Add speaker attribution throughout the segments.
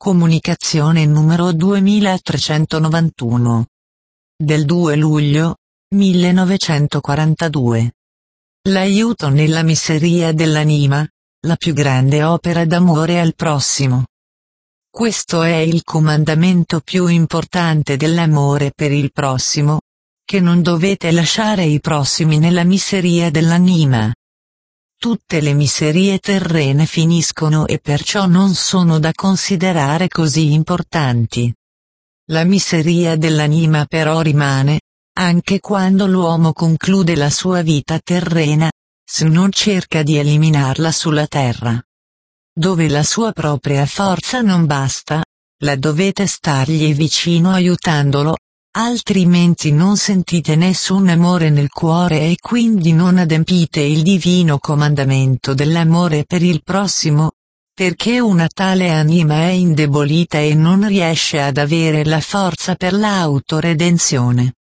Speaker 1: Comunicazione numero 2391. Del 2 luglio 1942. L'aiuto nella miseria dell'anima, la più grande opera d'amore al prossimo. Questo è il comandamento più importante dell'amore per il prossimo, che non dovete lasciare i prossimi nella miseria dell'anima. Tutte le miserie terrene finiscono e perciò non sono da considerare così importanti. La miseria dell'anima però rimane, anche quando l'uomo conclude la sua vita terrena, se non cerca di eliminarla sulla terra. Dove la sua propria forza non basta, la dovete stargli vicino aiutandolo, altrimenti non sentite nessun amore nel cuore e quindi non adempite il divino comandamento dell'amore per il prossimo, perché una tale anima è indebolita e non riesce ad avere la forza per l'autoredenzione.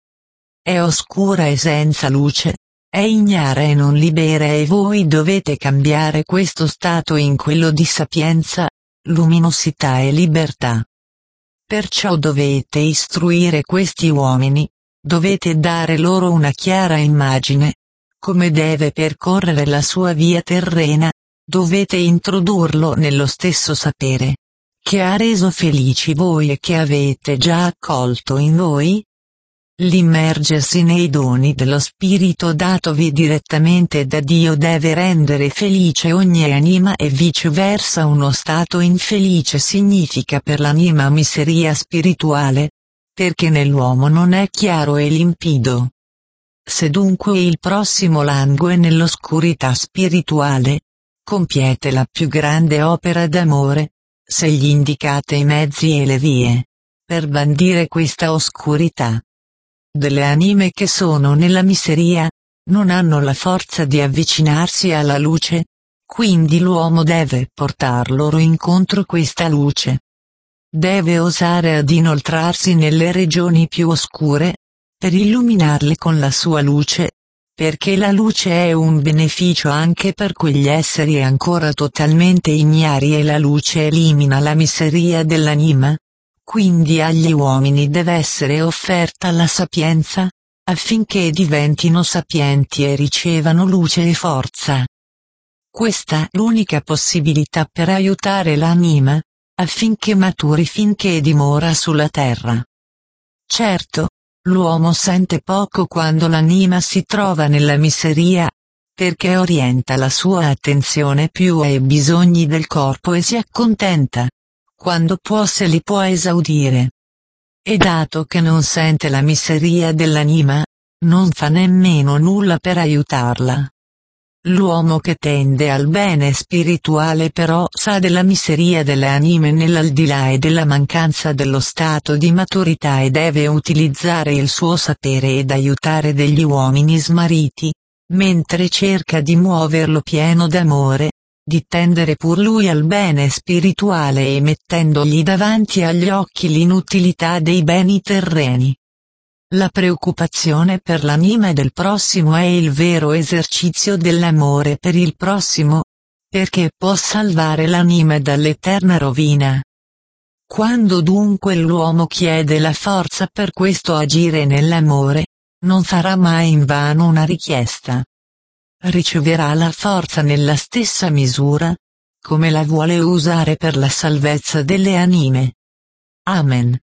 Speaker 1: È oscura e senza luce, è ignara e non libera e voi dovete cambiare questo stato in quello di sapienza, luminosità e libertà. Perciò dovete istruire questi uomini, dovete dare loro una chiara immagine, come deve percorrere la sua via terrena, dovete introdurlo nello stesso sapere, che ha reso felici voi e che avete già accolto in voi. L'immergersi nei doni dello Spirito datovi direttamente da Dio deve rendere felice ogni anima e viceversa uno stato infelice significa per l'anima miseria spirituale, perché nell'uomo non è chiaro e limpido. Se dunque il prossimo langue nell'oscurità spirituale, compiete la più grande opera d'amore, se gli indicate i mezzi e le vie, per bandire questa oscurità. Delle anime che sono nella miseria, non hanno la forza di avvicinarsi alla luce, quindi l'uomo deve portar loro incontro questa luce. Deve osare ad inoltrarsi nelle regioni più oscure, per illuminarle con la sua luce, perché la luce è un beneficio anche per quegli esseri ancora totalmente ignari e la luce elimina la miseria dell'anima. Quindi agli uomini deve essere offerta la sapienza, affinché diventino sapienti e ricevano luce e forza. Questa è l'unica possibilità per aiutare l'anima, affinché maturi finché dimora sulla terra. Certo, l'uomo sente poco quando l'anima si trova nella miseria, perché orienta la sua attenzione più ai bisogni del corpo e si accontenta, quando può se li può esaudire. E dato che non sente la miseria dell'anima, non fa nemmeno nulla per aiutarla. L'uomo che tende al bene spirituale però sa della miseria delle anime nell'aldilà e della mancanza dello stato di maturità e deve utilizzare il suo sapere ed aiutare degli uomini smarriti, mentre cerca di muoverlo pieno d'amore, di tendere pur lui al bene spirituale e mettendogli davanti agli occhi l'inutilità dei beni terreni. La preoccupazione per l'anima del prossimo è il vero esercizio dell'amore per il prossimo, perché può salvare l'anima dall'eterna rovina. Quando dunque l'uomo chiede la forza per questo agire nell'amore, non farà mai invano una richiesta. Riceverà la forza nella stessa misura, come la vuole usare per la salvezza delle anime. Amen.